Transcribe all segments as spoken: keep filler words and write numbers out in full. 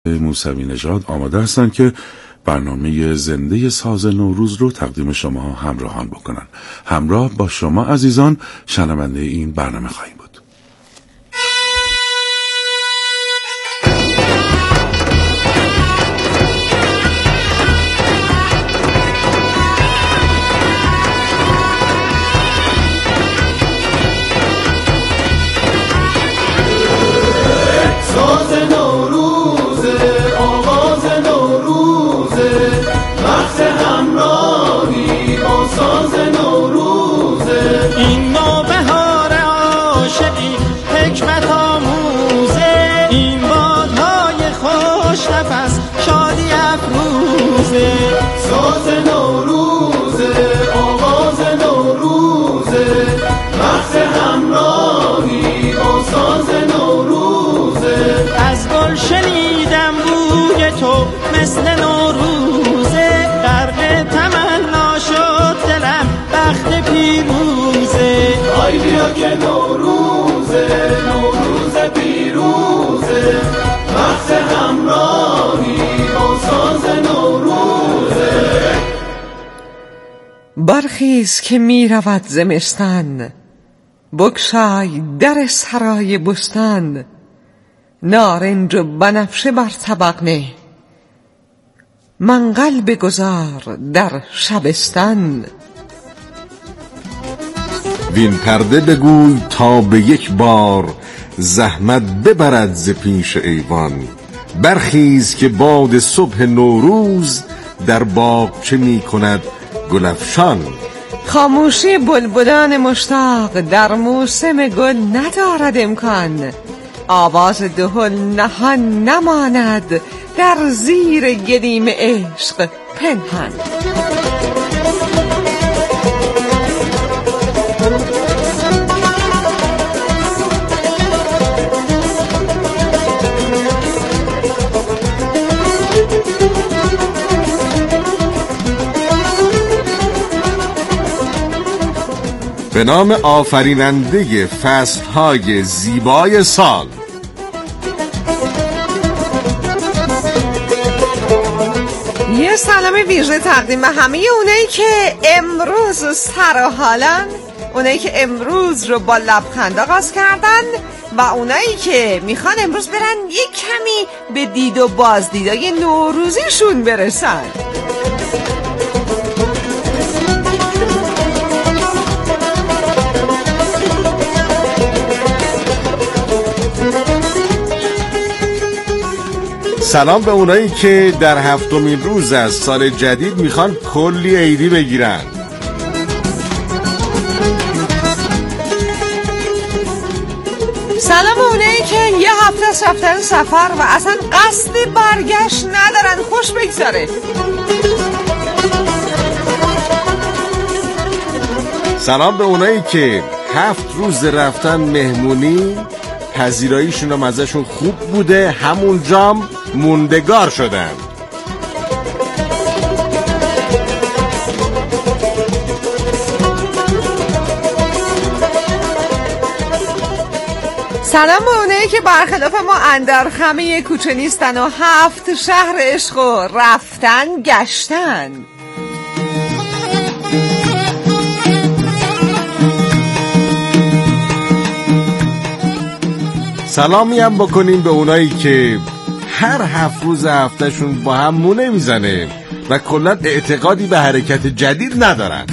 موسوی نژاد آماده هستند که برنامه زنده ساز نوروز رو تقدیم شما همراهان بکنن. همراه با شما عزیزان شنونده این برنامه خواهیم بود. ساز نوروز آواز نوروز وقت همراهی با ساز نوروز از گل شنیدم بوی تو مثل نوروزه غرق تمنا شد دلم بخت پیروزه آی بیا که نوروزه نوروز پیروزه وقت همراهی با ساز برخیز که می رود زمستان، بگشای در سرای بستان، نارنج و بنفشه بر طبق نه، منقل بگذار در شبستان. وین پرده بگوی تا به یک بار، زحمت ببرد ز پیش ایوان. برخیز که باد صبح نوروز، در باغ چه می کند گلفشان. خاموشی بلبلان مشتاق در موسم گل ندارد امکان. آواز دهل نهان نماند در زیر گلیم عشق پنهان. به نام آفریننده فصلهای زیبای سال، یه سلام ویژه تقدیم به همه اونایی که امروز سر و حالن، اونایی که امروز رو با لبخند آغاز کردن و اونایی که میخوان امروز برن یه کمی به دید و بازدیدای نوروزیشون برسن. سلام به اونایی که در هفتمین روز از سال جدید میخوان کلی عیدی بگیرن. سلام به اونایی که یه هفته از رفتن سفر و اصلا قصد برگشت ندارن، خوش بگذاره. سلام به اونایی که هفت روز رفتن مهمونی، پذیراییشون هم ازشون خوب بوده، همون جام موندگار شدن. سلام به اونایی که برخلاف ما اندر خمه کوچه نیستن و هفت شهر عشق و رفتن گشتن. سلامی هم بکنیم به اونایی که هر هفت روز هفتهشون با هم مونه میزنه و کلاً اعتقادی به حرکت جدید ندارن.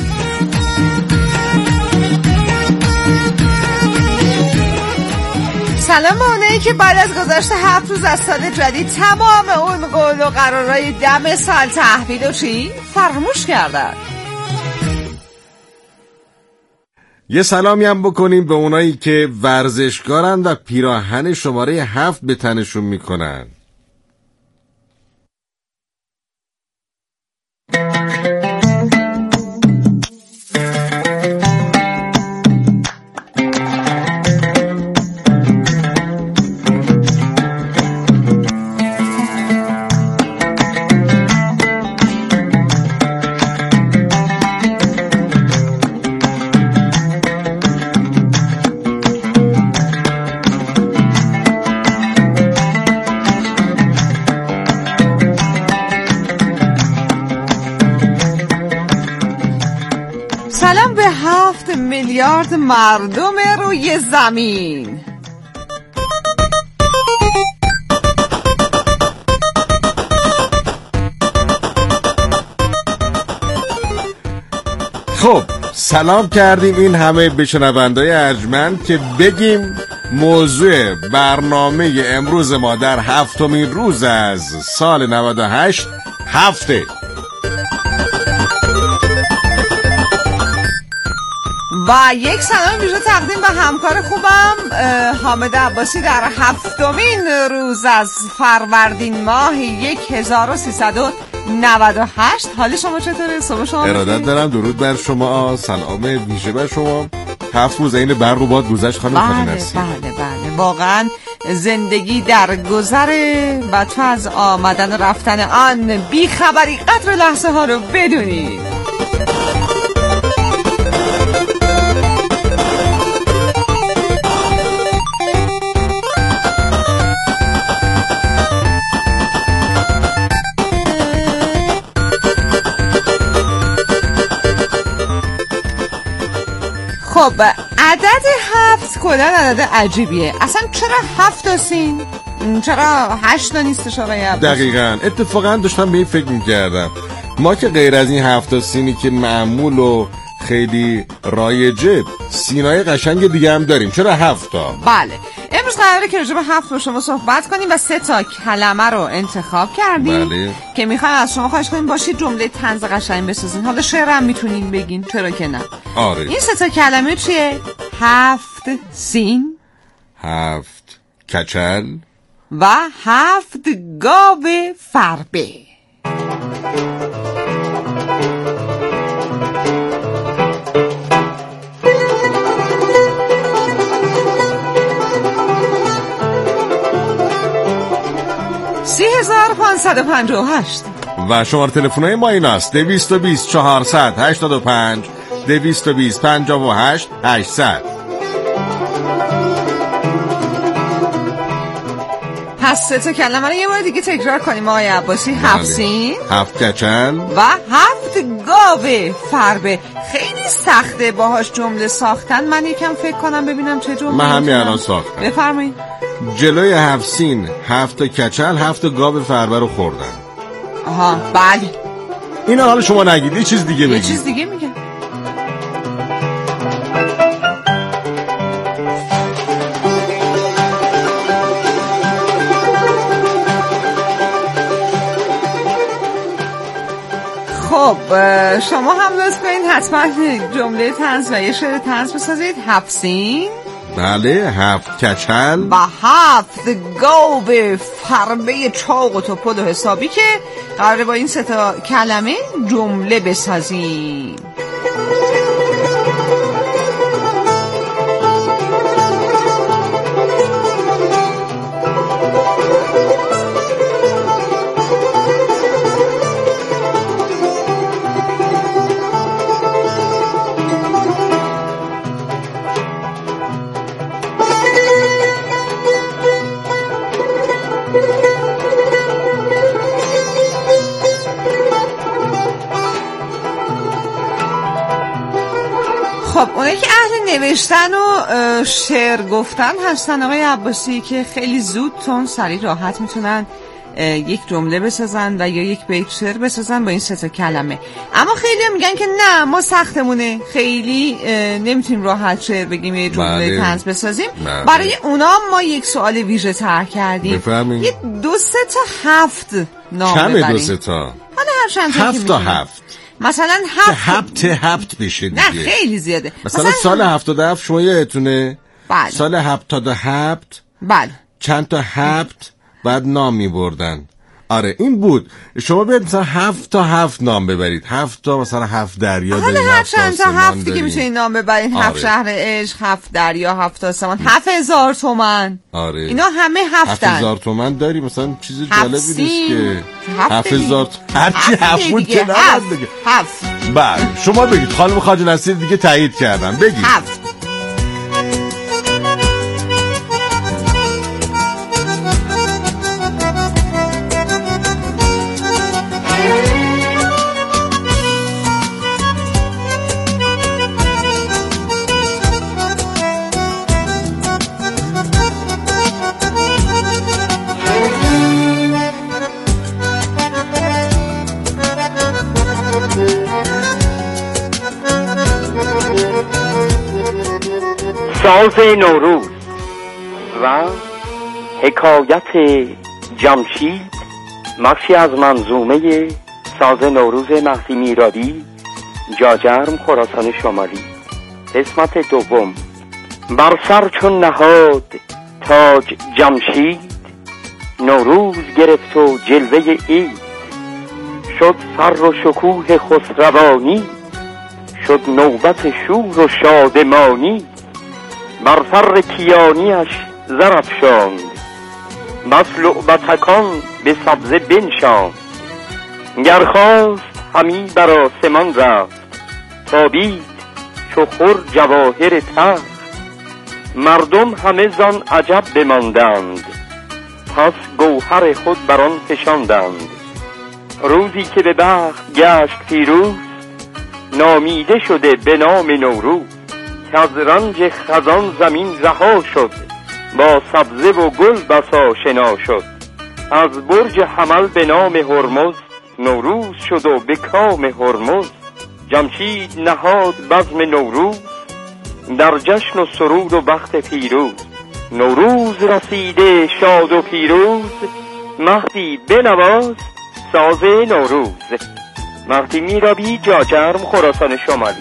سلام به اونایی که بعد از گذشت هفت روز از سال جدید تمام اون قول و قرارهای دم سال تحویل و چی فراموش کردن. یه سلامی هم بکنیم به اونایی که ورزشکارن و پیراهن شماره هفت به تنشون میکنن. هفت میلیارد مردم روی زمین. خب سلام کردیم این همه به شنونده‌های ارجمند که بگیم موضوع برنامه امروز ما در هفتمین روز از سال نود و هشت هفته و یک سلام ویژه تقدیم به همکار خوبم حامد عباسی در هفتمین روز از فروردین ماه هزار و سیصد و نود و هشت. حال شما چطوره؟ صبح شما ارادت دارم. درود بر شما، سلام ویژه بر شما. هفت روز این برق و باد گذشت خانم بله نسیم. بله بله واقعا زندگی در گذره و تو از آمدن رفتن آن بی خبری قدر لحظه ها رو بدونی. خب عدد هفت کلا عدد عجیبیه. اصلا چرا هفت تا سین؟ چرا هشت تا نیستش آقای عباسی؟ دقیقاً اتفاقاً داشتم به این فکر می‌کردم ما که غیر از این هفت تا سینی که معمول و خیلی رایجه سینای قشنگ دیگه هم داریم، چرا هفت تا؟ بله امروز قراره که راجع به هفت با شما صحبت کنیم و سه تا کلمه رو انتخاب کردیم. بله. که میخوایم از شما خواهش کنیم باشید جمله طنز قشنگ بسازین. حالا شعر هم میتونین بگین، چرا که نه. آره. این سه تا کلمه چیه؟ هفت سین، هفت کچل و هفت گاو فربه. سی هزار پانصد و پنجاه و هشت و شماره تلفن‌های ما این است: دویست و بیست چهارصد هشتاد و پنج، دویست و بیست پنجاه و هشت هشتصد. پس سه تا کلمه رو یه بار دیگه تکرار کنیم آقای عباسی. هفت سین، هفت کچل و هفت گاو فربه. خیلی سخته باهاش جمله ساختن. من یکم فکر کنم ببینم چه جمله. من همین الان ساختم. بفرمایید. جلوی هفت سین هفت کچل هفت گاو فربه رو خوردن. آها بله. اینا حالا شما نگید، یه چیز دیگه بگید. یه چیز دیگه میگم. خب شما هم لطف کنید حتما جمله طنز و یه شعر طنز بسازید. هفت سین، بله، هفت کچل و هفت گاو فربه چاق و توپل و حسابی که قراره با این سه تا کلمه جمله بسازیم. خب اونایی که اهل نوشتن و شعر گفتن هستن آقای عباسی که خیلی زود تون سریع راحت میتونن یک جمله بسازن و یا یک بیت شعر بسازن با این سه تا کلمه. اما خیلی هم میگن که نه ما سختمونه، خیلی نمیتونیم راحت شعر بگیم یه جمله طنز بسازیم. بله. برای اونا ما یک سوال ویژه طرح کردیم. بفرمایید. یه دو سه تا هفت نام ببریم. کمه دو سه تا؟ حالا هر چند تا هفت تا هفت. مثلا هفت هفت هفت بشه دیگه. نه خیلی زیاده. مثلا, مثلا سال هفتاد و هفت شما یادتونه؟ بله. سال هفتاد و هفت بله چند تا هفت بعد نام می بردن. آره این بود. شما بیاید مثلا هفت تا هفت نام ببرید. هفت تا مثلا هفت دریا داریم، حالا هر هفت چند تا هفت دیگه میشه این نام ببرید. آره. هفت شهر عشق، هفت دریا، هفت آسمان، هفت هزار تومن. آره اینا همه هفتن. هفت هزار تومن داریم. مثلا چیز جالبی نیست که هفت هزار هرچی هفت بود که نباید دیگه. هفت. بله شما بگید. خانم خواجه نصیر دیگه تایید کردن. بگید هفت. ساز نوروز و حکایت جمشید، بخشی از منظومه ساز نوروز مهدی میرابی، جاجرم، خراسان شمالی. قسمت دوم. بر سر چون نهاد تاج جمشید، نوروز گرفت و جلوه عید. شد فر و شکوه خسروانی، شد نوبت شور و شادمانی. بر فر کیانیش زر افشاند، بس لعبتکان به سبزه بنشاند. گر خواست همی بر آسمان رفت، تابید چو خور جواهر تخت. مردم همه زان عجب بماندند، پس گوهر خود بران فشاندند. روزی که به بخت گشت پیروز، نامیده شده به نام نوروز. که از رنج خزان زمین رها شد، با سبزه و گل بس آشنا شد. از برج حمل به نام هرمز، نوروز شد و به کام هرمز. جمشید نهاد بزم نوروز، در جشن و سرود و بخت پیروز. نوروز رسیده شاد و پیروز، مهدی بنواز ساز نوروز. مهدی میرابی، جاجرم، خراسان شمالی.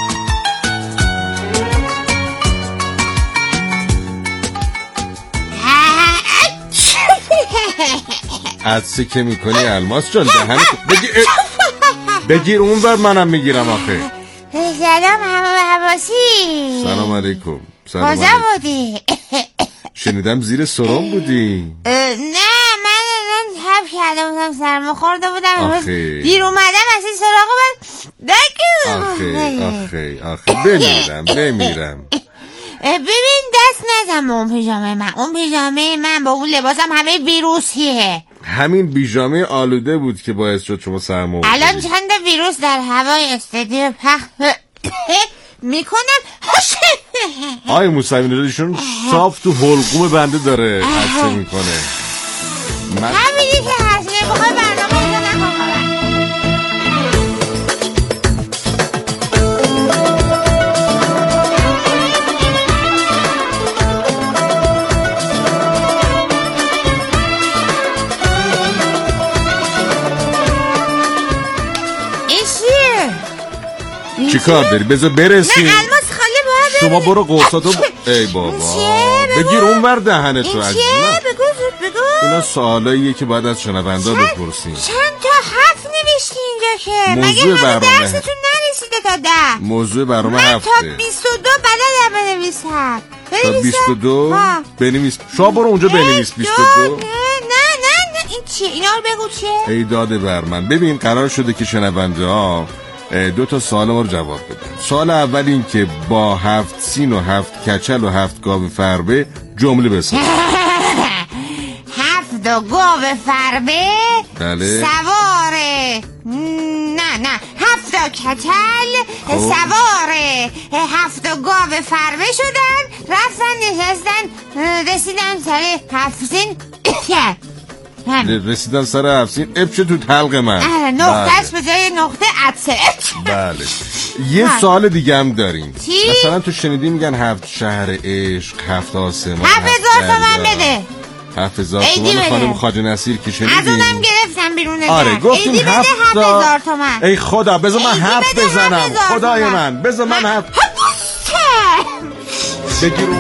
عدسه که میکنی الماس جان دهنت بگیر بگیر اون ور، منم میگیرم آخه. سلام همه حواسی. سلام علیکم. سلام کجا بودی؟ شنیدم زیر سرم بودی. نه من من تب کرده بودم، سرما خورده بودم. آخه دیر اومدم از این سراغ من دکو. آخه آخه آخه بمیرم بمیرم. ببین دست نزن به اون پیژامه من. اون پیژامه من با اون لباسم همه ویروسیه. همین پیژامه آلوده بود که باعث شد شما سرما بخورید. الان چند ویروس در هوای استودیو پخش میکنم. آی موسوی نژادشون صاف تو حلقوم بنده داره عکس میکنه. من همینی که هست. بخوای برنامه اینو نکن. چی کار داری؟ بذار برسیم. نه الماس خالی باید. شما برو قرصاتو ب... ای بابا بگیر اون ور دهنتو. این چیه؟ بگو زود بگو. اینا سوالاییه که باید از شنوندا بپرسیم. چند تا حرف نوشتی اینجا که موضوع مگه همه برنامه درستون نرسیده تا ده؟ موضوع برنامه هفته. من تا بیست و دو بلدم بنویسم. تا بیست و دو بنویس. شما برو اونجا بنویس بیست و دو. نه نه نه این چیه؟ اینا رو بگو چیه؟ ای داده بر من. ببین قرار شده که شنونده ها دو تا سوال ما رو جواب بدن. سوال اول این که با هفت سین و هفت کچل و هفت گاو فربه جمله بسازن. هفت و گاو فربه بله سواره. نه نه هفت و کچل سوار هفت و گاو فربه شدن، رفتن نشستن رسیدن سر هفت سین. رسیدن سر هفت ابشه تو تلق من. نقطهش به جای نقطه عطسه. بله. یه سوال دیگه هم داریم. چی؟ مثلا تو شنیدی میگن هفت شهر عشق، هفت آسمان، هفت هزار تومن بده. هفت هزار تومن خانم خواجه نصیر که شنیدی؟ از اونم گرفتم بیرون نگه. آره گفتیم هفت هزار تومن. ای خدا بذار من حرف بزنم. خدای من بذار من حرف بگیر اون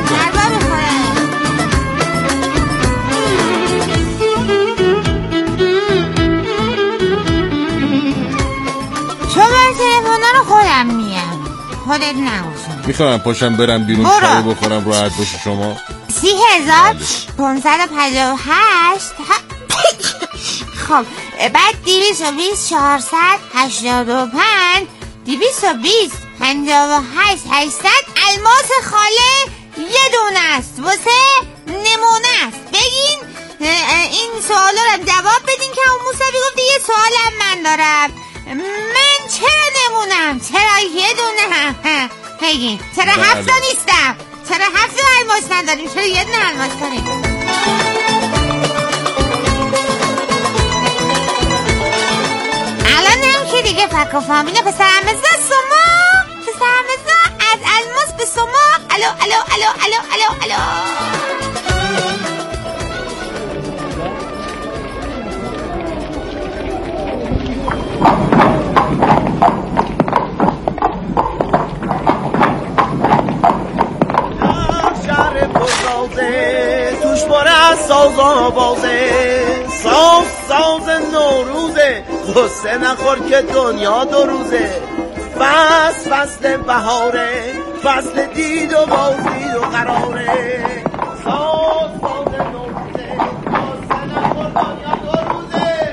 تلفن رو خودم میم. خودت نگوشم. میخوام پاشم برم بیرون چای بخورم راحت باشی شما. سی هزار پونصد و پنجاه و هشت. خب بعد دیویس و بیس چهارصد هشتاد و پنج دیویس و بیس پنجاه و هشت هشتصد. الماس خاله یه دونه است واسه نمونه است. بگین این سوالا رو جواب بدین که اون موسوی گفته یه سوالم من دارم. من چرا نمونم؟ چرا یه دونه هم؟ بگین چرا هفت نیستم؟ چرا هفت الماس نداریم؟ چرا یه دونه الماس داریم؟ الان هم که دیگه فک و فامیل پسر همزا سما پسر همزا از الماس به سما الو الو الو الو الو الو شهر پرسازه توش پر از ساز و بازه ساز ساز نوروزه غصه نخور که دنیا دو روزه فصل فصل بهاره فصل دید و بازدید و قراره ساز ساز نوروزه غصه نخور دنیا دو روزه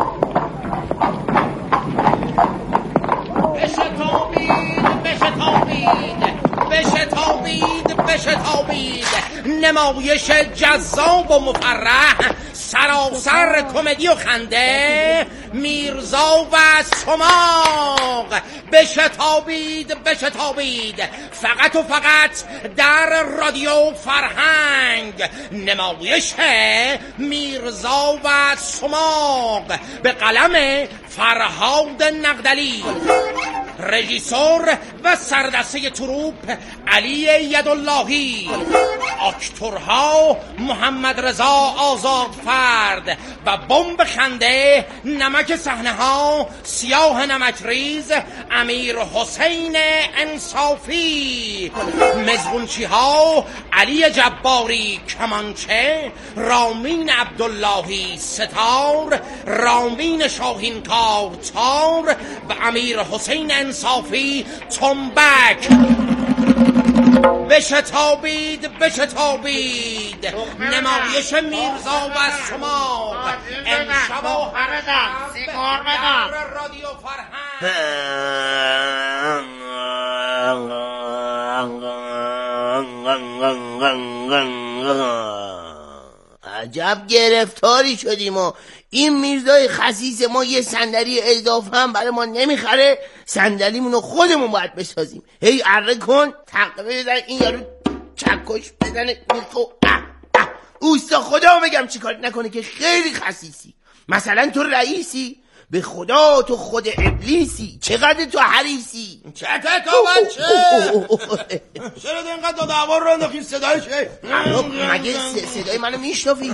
بشتابید بشتابید بشتابید بشتابید نمایش جذاب و مفرح سراسر کمدی و خنده میرزا و سماق بشتابید بشتابید فقط و فقط در رادیو فرهنگ نمایش میرزا و سماق به قلم فرهاد نقدلی رژیسور و سردسته تروپ علی یداللهی اکتورها محمد رضا آزادفرد و بمب خنده نمک صحنه ها سیاه نمکریز امیر حسین انصافی مزغونچی ها علی جباری کمانچه رامین عبداللهی ستار رامین شاهینکار تار و امیر حسین انصافی تنبک بشتابید بشتابید نمایش میرزا و سماق امشب و سیگار بدم رادیو فرهنگ عجب گرفتاری شدیم و این میرزای خسیس ما یه صندلی اضافه هم برای ما نمیخره صندلیمونو خودمون باید بسازیم هی اره کن تقبه بزن این یارو چکش بزنه میخو اوستا خدا بگم چی کار نکنه که خیلی خسیسی مثلا تو رئیسی به خدا تو خود ابلیسی چقدر تو حریفی چته تو بچه چرا اینقدر دعوا رو انداختی صدای چه مگه صدای منو میشنفی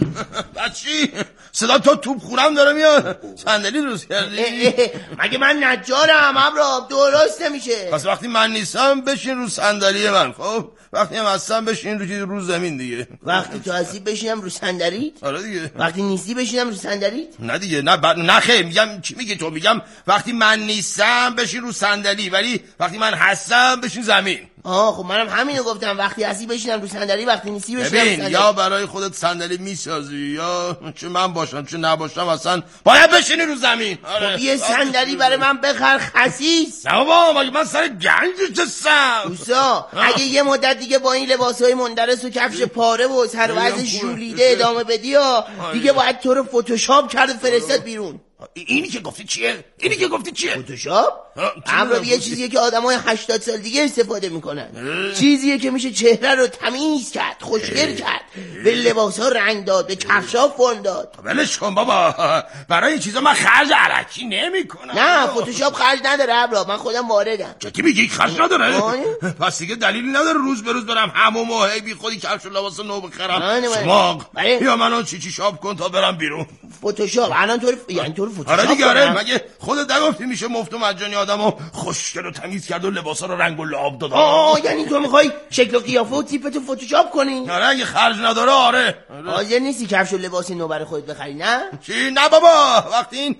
بچی صدا تو توپ خورم داره میاد صندلی درست کردی مگه من نجارم ابرام درست نمیشه پس وقتی من نیستم بشین رو صندلی من خب وقتی هم هستم بشین رو رو زمین دیگه وقتی تو هستی بشینم رو صندلیت آره دیگه وقتی نیستی بشینم رو صندلیت نه دیگه نه ب... نه خیر میگم چی میگی تو میگم وقتی من نیستم بشین رو صندلی ولی وقتی من هستم بشین زمین آه خب منم همینو گفتم وقتی هستی بشینم رو صندلی وقتی نیستی بشینم ببین رو صندلی یا برای خودت صندلی میسازی یا چه من باشم چه نباشم اصلا باید بشینی رو زمین آره. خب یه صندلی برای من بخر خسیس نه بابا مگه من سر گنج چستم اوسا اگه یه مدت دیگه با این لباسای مندرس و کفش پاره و سروز ژولیده ادامه بدی یا دیگه باید تو رو فتوشاپ کرد فرستاد بیرون اینی که گفتی چیه؟ اینی که گفتی چیه؟ فتوشاپ؟ امرو یه چیزیه که آدمای هشتاد سال دیگه استفاده میکنن چیزیه که میشه چهره رو تمیز کرد خوشگل کرد به لباسا رنگ داد به کفشا فرم داد ولش کن بابا برای این چیزا من خرج علکی نمیکنم نه فتوشاپ خرج نداره ابرا من خودم واردم چطوری میگی خرج نداره؟ پس دیگه دلیلی نداره روز به روز برم حموم و هی بی خودی کفش و لباس نو بخرم سماق یا منو چی چی شاپ کن تا برم بیرون فتوشاپ الان طور یعنی طور فتوشاپ آره دیگه آره مگه خودت نگفتی میشه مفت و مجانی آدمو خوشگل و تمیز کرد و لباسا رو رنگ و لعاب داد آه یعنی تو میخوای شکل و قیافه و تیپتو فتوشاپ کنی آره اگه خرج نداره آره حاضر نیستی کفش و لباس نو برای خودت بخری نه چی نه بابا وقتی این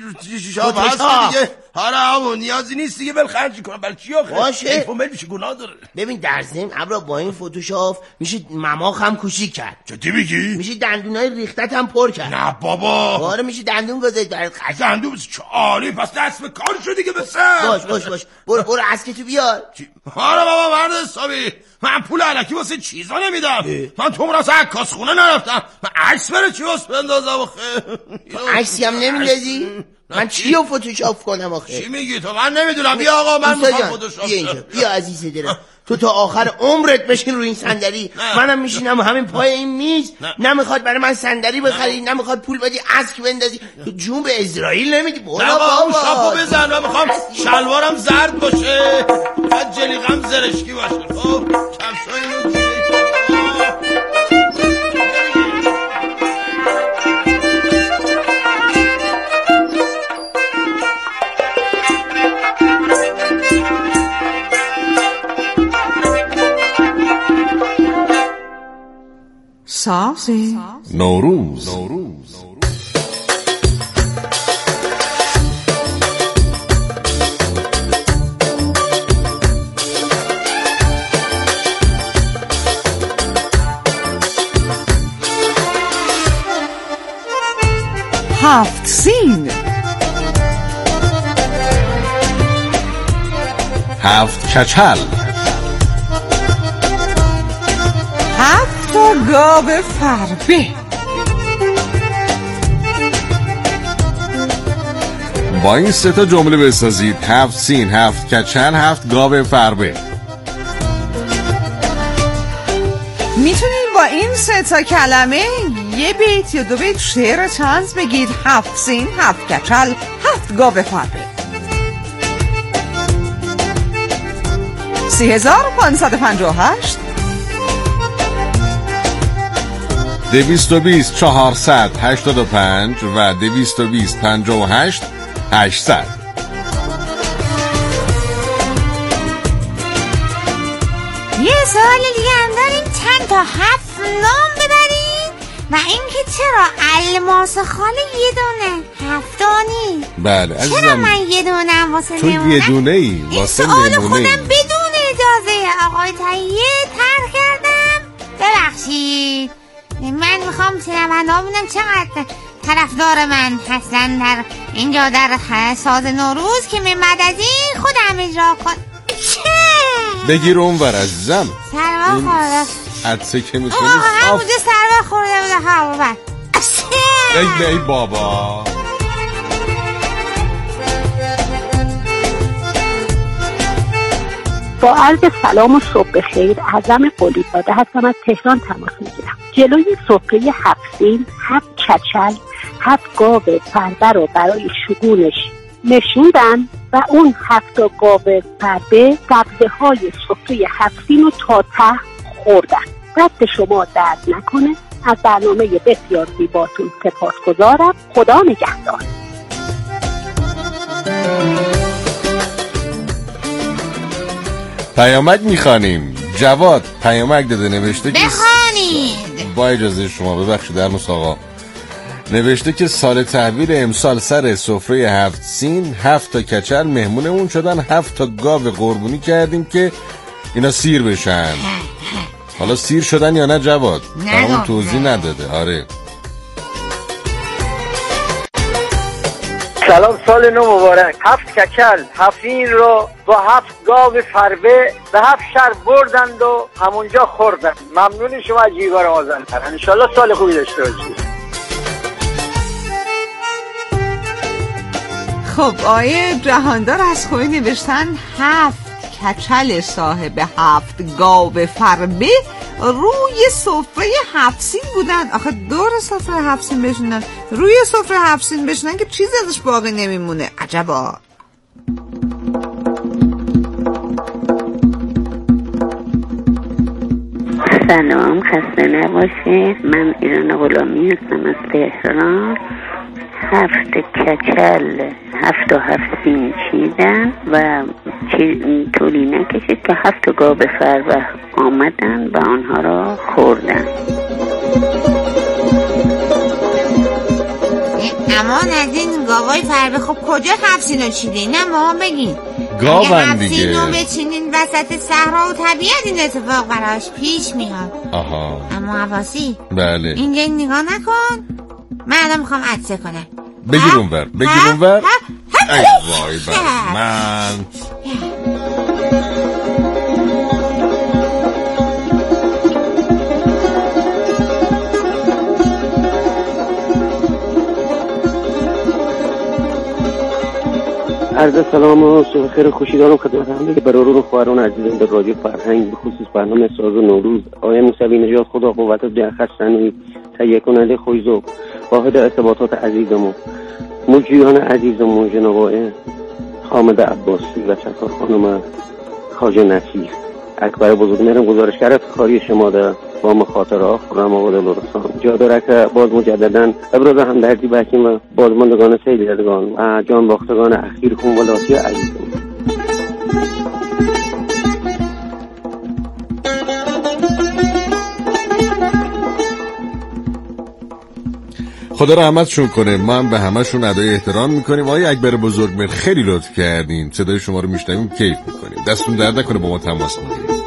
چی شاپ هست دیگه آره همون نیازی نیست دیگه بل خرج کنم برای چی آخه باشه ایفون میشه گناه داره ببین در ضمن ابرا با این فتوشاپ میشه مماخ هم کوچیک کرد چطوری میگی میشه دندونای ریختت هم پر کرد نه بابا آره میشه دندون گذاشت برات خرج دندون چه عالی پس دست به کار شو دیگه بسه باش باش باش برو برو اسکتو بیار آره بابا مرد حسابی من پول علکی واسه چیزا نمیدم من تو مرا اصلا عکاسخونه نرفتم من عکس بره چی واسه بندازم آخه عکسی هم نمیندازی من چی رو فتوشاپ کنم آخه؟ چی میگی تو؟ من نمیدونم. بیا آقا من میخوام فتوشاپ بیا اینجا، بیا عزیز دلم. تو تا آخر عمرت بشین روی این صندلی، منم میشینم همین پای این میز. نمیخواد برای من صندلی بخری، نمیخواد پول بدی اسک بندازی، تو جون به اسرائیل نمیدی. برو بابا شاپو بزن. من میخوام شلوارم زرد باشه، بعد جلیقم زرشکی باشه. خب کفشای اینو ساز نوروز. هفت سین. هفت کچل. هفت گاو فربه. با این سه تا جمله بسازید: هفت سین، هفت کچل، هفت گاو فربه. میتونید با این سه تا کلمه یه بیت یا دو بیت شعر طنز بگید. هفت سین، هفت کچل، هفت گاو فربه. سی هزار و پانصد و پنجاه و هشت دویست و بیست چهارصد هشتاد و پنج و دویست و بیست پنجاه و هشت هشتصد. یه سوال دیگه هم داریم، چند تا هفت نام ببرید و اینکه چرا الماس خاله یه دونه هفتانی؟ بله عزیزم، چرا من یه دونه واسه تو نمونه؟ یه دونه ای واسه این سوال نمونه خودم بدون اجازه آقای تهیه طرح کردم. ببخشید. من میخوام سینماها ببینم چقدر طرفدار من هستن در اینجا در ساز نوروز که من بعد از این خودم اجرا کن. بگیر اونور عزیزم. سرما خورده عدسه که میتونی همونجا سرما خورده بوده هوا بر. ای ای بابا. با عرض سلام و صبح بخیر، اعظم قلیزاده هستم، از تهران تماس میگیرم. جلوی سفره هفت سین، هفت کچل، هفت گاو فربه رو برای شگونش نشوندن و اون هفت گاو فربه سبزه های سفره هفت سین رو تا ته خوردن. دست شما درد نکنه. از برنامه بسیار زیباتون سپاسگزارم. خدا نگهدار. پیامک میخوانیم. جواد پیامک داده، نوشته که بخوانید. با اجازه شما، ببخشید درموس آقا، نوشته که سال تحویل امسال سر سفره هفت سین هفت تا کچل مهمونمون شدن، هفت تا گاو قربونی کردیم که اینا سیر بشن. حالا سیر شدن یا نه جواد؟ برامون توضیح نداده. آره سلام، سال نو مبارک. هفت کچل هفت سین رو با هفت گاو فربه به هفت شهر بردند و همونجا خوردن. ممنون شما از جیگار مازندران. انشالله سال خوبی داشته باشید. خب آیه جهاندار از خوی نوشتن هفت کچل صاحب هفت گاو فربه روی سفره هفت سین بودن. آخه دور سفره هفت سین بشینن، روی سفره هفت سین بشینن که چیزی ازش باقی نمیمونه. عجبا. سلام، خسته نباشید. من ایران غلامی هستم از تهران. هفت کچل هفت و هفت سین چیدن و طولی نکشید که هفت گاو فربه آمدن و آنها را خوردن. امان از این گاوای فربه. خب کجا هفت سین رو چیدین؟ نه ما بگین. گاون دیگه. هفت سین رو بچینین وسط صحرا و طبیعت این اتفاق براش پیش میاد. آها. اما عباسی بله اینجا نگاه نکن، من الان میخوام عدسه کنم. بگیر اونور، بگیر اونور. ای وای بر من. عرض سلام و صبح خیر خوشی دارم خدمت همه برادران و خواهران عزیزم در رادیو فرهنگ، به خصوص برنامه ساز نوروز. آقای موسوی نژاد خدا قوت ده خستنی تهیه کننده خویزو واحد ارتباطات عزیزم، مجریان عزیزم جناب آقای حامد عباسی و سرکار خانم خواجه نصیر اکبر بزرگمهرم گزارشگر افتخاری شما در با مخاطره خرم آقا دلرسان جا داره که باز مجددا ابراز همدردی بکنیم و بازماندگان سیلدگان و جان باختگان اخیر خونوالاتی عزیزم. خدا رحمتشون کنه. ما هم به همشون ادای احترام میکنیم. آقای اکبر بزرگمهر خیلی لطف کردین، صدای شما رو میشنویم کیف میکنیم. دستون درد نکنه با ما تماس بگیرید.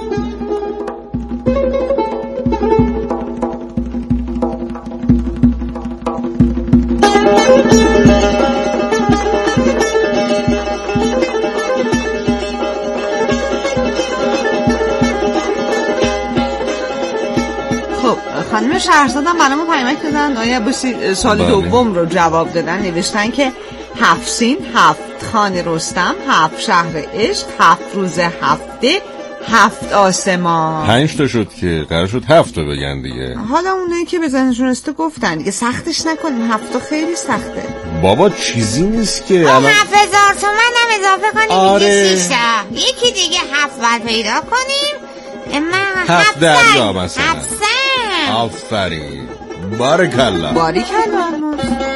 خانم شهرزاد هم برای ما پیامک دادن. آیا بسی سال بله. دوم رو جواب دادن، نوشتن که هفت سین، هفت خان رستم، هفت شهر عشق، هفت روز هفته، هفت آسمان. پنج تا شد که قرار شد هفت تا بگن دیگه. حالا اونایی که بزنشون استه گفتن دیگه، سختش نکنیم، هفت تا خیلی سخته بابا چیزی نیست که الان هفت هزار تومن هم اضافه کنیم. آره. دیگه شیشتا یکی دیگه هفت باید پیدا کنیم. من هفت دریا مثلا. هفت سن آفرین، بارکالله بارکالله.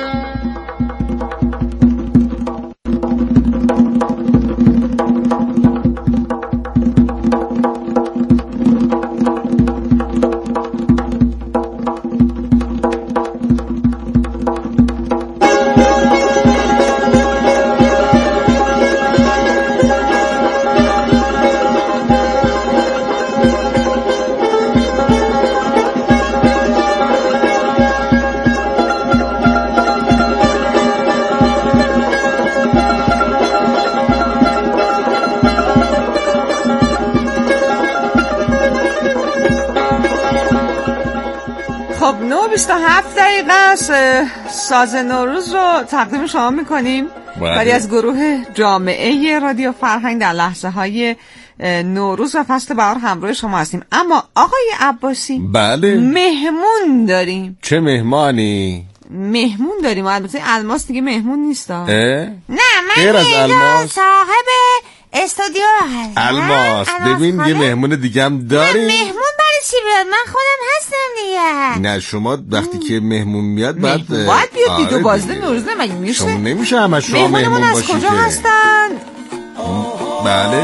بیست و هفت دقیقه است. ساز نوروز رو تقدیم شما میکنیم ولی از گروه جامعه رادیو فرهنگ در لحظه های نوروز و فصل بهار همراه شما هستیم. اما آقای عباسی، بله مهمون داریم. چه مهمانی؟ مهمون داریم. البته الماس دیگه مهمون نیست. نه من غیر از الماس صاحب استودیو هستم. الماس ببین یه مهمون دیگه هم داریم. مهمون برای چی بیاد؟ من خودم هستم دیگه. نه شما وقتی که مهمون میاد بعد باید بیاد دیگه. آره بازده نوروز مگه میشه؟ شما نمیشه همش شما مهمون از باشی. کجا هستن؟ بله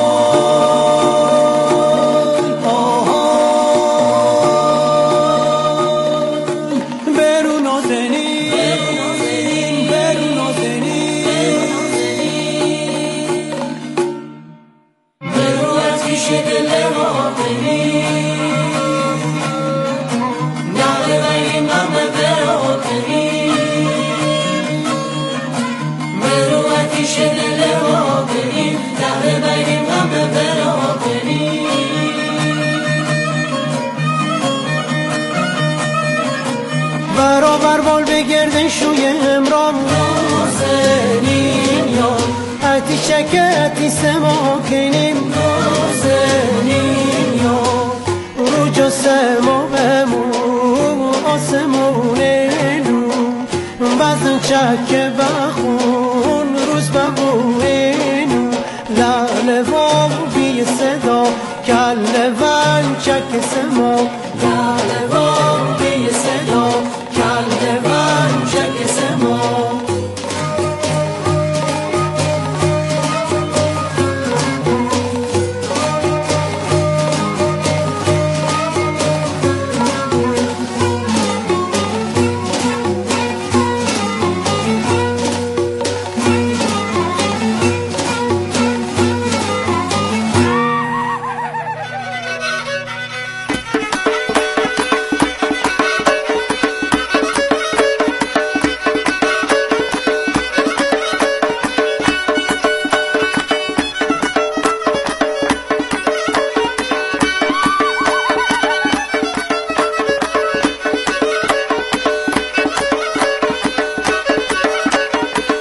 برابر بال بگردن شوی امرام حسینین یا اتی شکتی سما کنیم حسینین یا روجا سما بمو آسمونینو بزن چک بخون روز ببوینو لاله وام بی صدا کله ون چک سما لاله وام